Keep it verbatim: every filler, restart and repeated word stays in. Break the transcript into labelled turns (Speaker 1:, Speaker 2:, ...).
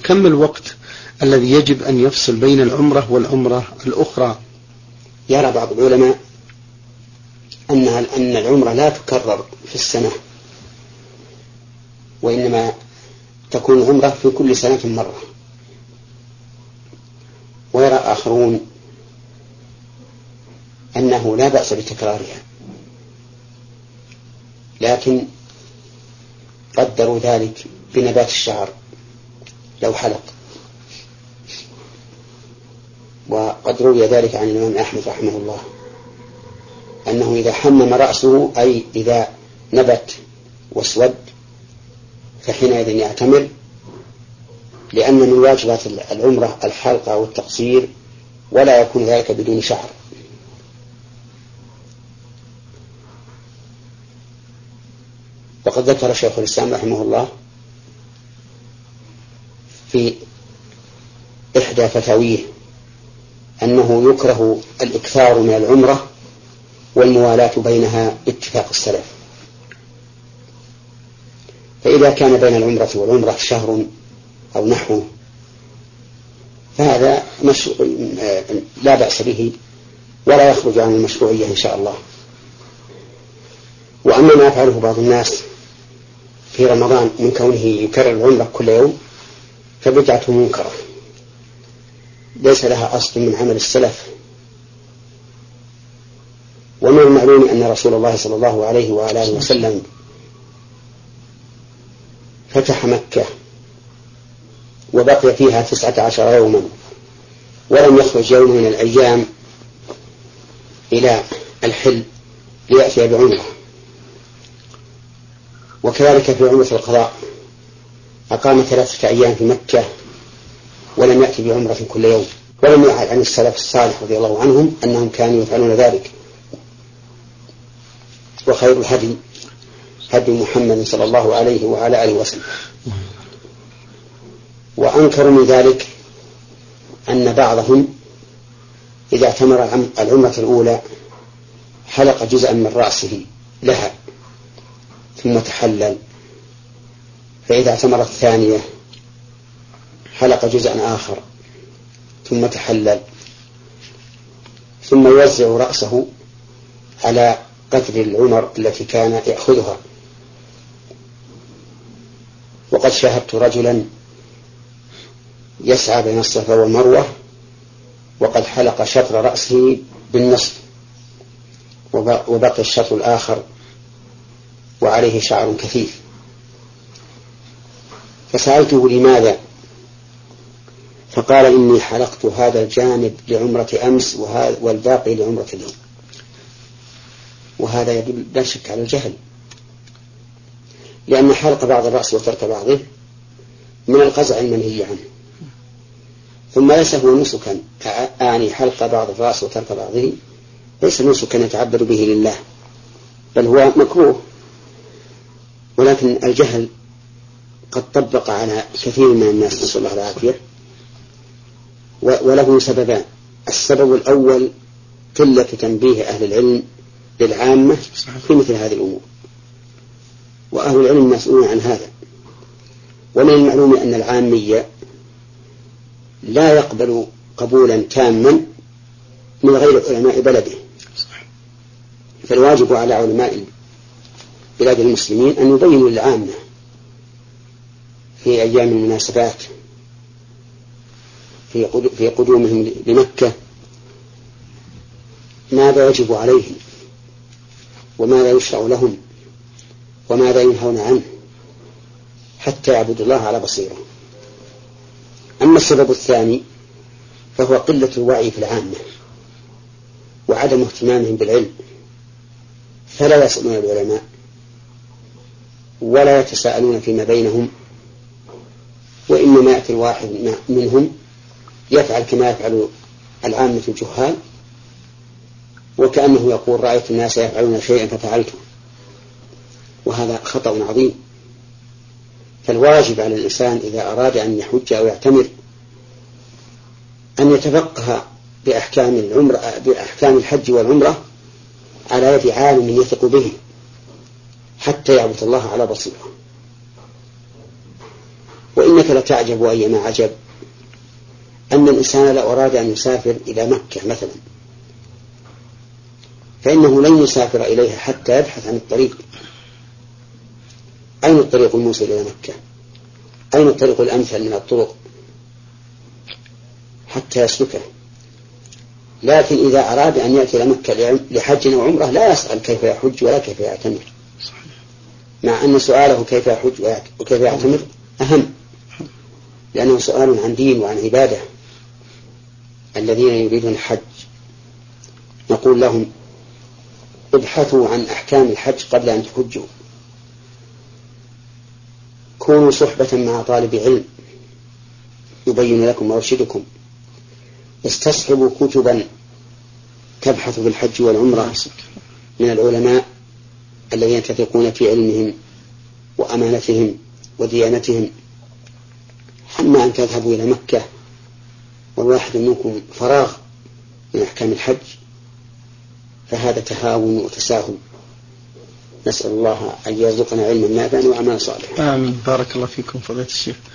Speaker 1: كم الوقت الذي يجب أن يفصل بين العمرة والعمرة الأخرى؟
Speaker 2: يرى بعض العلماء أنها أن العمرة لا تكرر في السنة، وإنما تكون العمرة في كل سنة مرة. ويرى آخرون أنه لا بأس بتكرارها، لكن قدروا ذلك بنبات الشعر لو حلق. وقد روي ذلك عن الإمام أحمد رحمه الله أنه إذا حمم رأسه أي إذا نبت واسود فحينئذ يعتمر، لأن من واجبات العمرة الحلقة والتقصير، ولا يكون ذلك بدون شعر. وقد ذكر شيخ الإسلام رحمه الله في إحدى فتاويه أنه يكره الإكثار من العمرة والموالاة بينها باتفاق السلف. فإذا كان بين العمرة والعمرة شهر أو نحوه فهذا مش... لا بأس به ولا يخرج عن المشروعية إن شاء الله. وأما ما يفعله بعض الناس في رمضان من كونه يكرر العمرة كل يوم فبدعته منكرة ليس لها أصل من عمل السلف. ومن المعلوم أن رسول الله صلى الله عليه وآله وسلم فتح مكة وبقي فيها تسعة عشر يوما ولم يخرج يوم من الأيام إلى الحل ليأتي بعمرة. وكذلك في عمرة القضاء أقام ثلاثة أيام في مكة ولم يأتي بعمرة كل يوم. ولم يعد عن السلف الصالح رضي الله عنهم أنهم كانوا يفعلون ذلك. وخير الهدي هدي محمد صلى الله عليه وعلى آله وسلم. وأنكر من ذلك أن بعضهم إذا اعتمر العمرة الأولى حلق جزءا من رأسه لها ثم تحلل، فإذا اعتمر الثانية حلق جزءا آخر ثم تحلل، ثم يوزع رأسه على قدر العمر التي كان يأخذها. وقد شاهدت رجلا يسعى بين الصفا والمروة وقد حلق شطر رأسه بالنصف وبقي الشطر الآخر وعليه شعر كثيف. فسألته لماذا؟ فقال إني حلقت هذا الجانب لعمرة أمس والباقي لعمرة اليوم. وهذا يدل لا شك على الجهل، لأن حلق بعض الرأس وترك بعضه من القزع المنهي عنه. ثم ليس هو نسكا، أعني حلق بعض الرأس وترك بعضه ليس نسكا يتعبد به لله، بل هو مكروه. ولكن الجهل قد طبق على كثير من الناس نسأل الله العافية، وله سببان. السبب الأول قلة تنبيه أهل العلم للعامة في مثل هذه الأمور، وأهل العلم مسؤولون عن هذا. ومن المعلوم أن العامية لا يقبل قبولا تاما من غير علماء بلده، فالواجب على علماء بلاد المسلمين أن يبينوا للعامة في أيام المناسبات في قدومهم لمكة ماذا يجب عليهم وماذا يشرع لهم وماذا ينهون عنه حتى يعبدوا الله على بصيرة. أما السبب الثاني فهو قلة الوعي في العامة وعدم اهتمامهم بالعلم، فلا يسألون العلماء ولا يتساءلون فيما بينهم، وإنما يأتي الواحد منهم يفعل كما يفعل العامة الجهال، وكأنه يقول رأيت الناس يفعلون شيئا ففعلته، وهذا خطأ عظيم. فالواجب على الإنسان إذا أراد أن يحج أو يعتمر أن يتفقه بأحكام العمرة بأحكام الحج والعمرة على يد عالم يثق به حتى يعبد الله على بصيرة. وإنك لتعجب أيما عجب أن الإنسان لو أراد أن يسافر إلى مكة مثلا فإنه لن يسافر إليها حتى يبحث عن الطريق. أين الطريق الموصل إلى مكة؟ أين الطريق الأمثل من الطرق حتى يسلكه؟ لكن إذا أراد أن يأتي إلى مكة لحج أو عمرة لا يسأل كيف يحج ولا كيف يعتمر، مع أن سؤاله كيف يحج وكيف يعتمر أهم، لأنه سؤال عن دين وعن عبادة. الذين يريدون الحج نقول لهم ابحثوا عن أحكام الحج قبل أن تحجوا، كونوا صحبة مع طالب علم يبين لكم ويرشدكم، استصحبوا كتبا تبحث في الحج والعمرة من العلماء الذين تثقون في علمهم وأمانتهم وديانتهم، أما أن تذهبوا إلى مكة والواحد منكم فراغ من أحكام الحج فهذا تهاون وتساهل. نسأل الله أن يرزقنا علما نافعا وعملا صالحا.
Speaker 1: آمين. بارك الله فيكم فضيلة الشيخ.